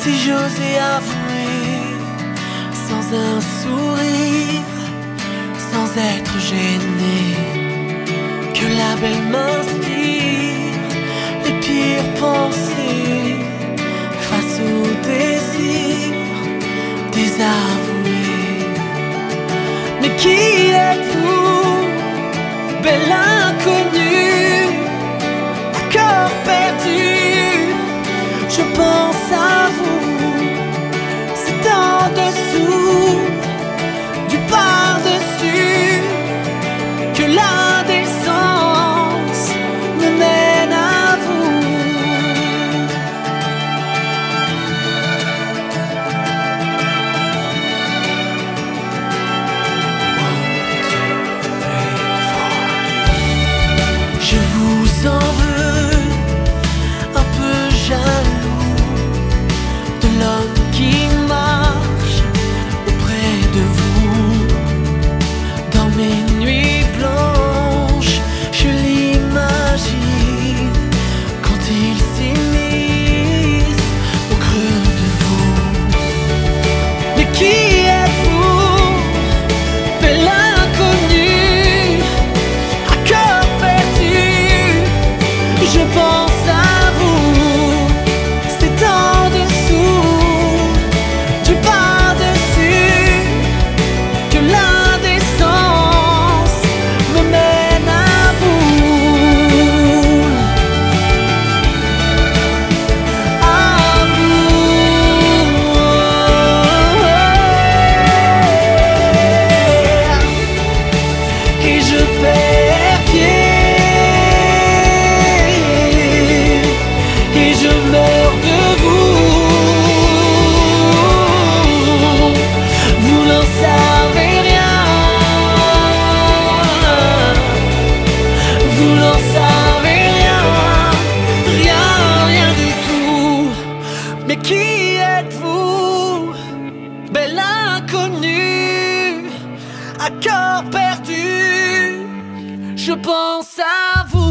Si j'osais avouer, sans un sourire, sans être gêné, que la belle m'inspire les pires pensées face au désir désavoué. Mais qui êtes-vous, belle inconnue, corps perdu? Je pense à vous, c'est en dessous du par-dessus que l'indécence me mène à vous. Je vous en veux, un peu jaloux de l'homme qui marche auprès de vous. Dans mes nuits blanches, je l'imagine quand il s'immisce au creux de vous. Mais qui êtes-vous, belle inconnue, à cœur perdu? Je pense à vous, c'est en dessous du par-dessus que l'indécence me mène à vous. À vous. Et je perds pied. Et je meurs de vous. Vous n'en savez rien. Vous n'en savez rien. Rien, rien du tout. Mais qui êtes-vous, belle inconnue, à cœur perdu? Je pense à vous.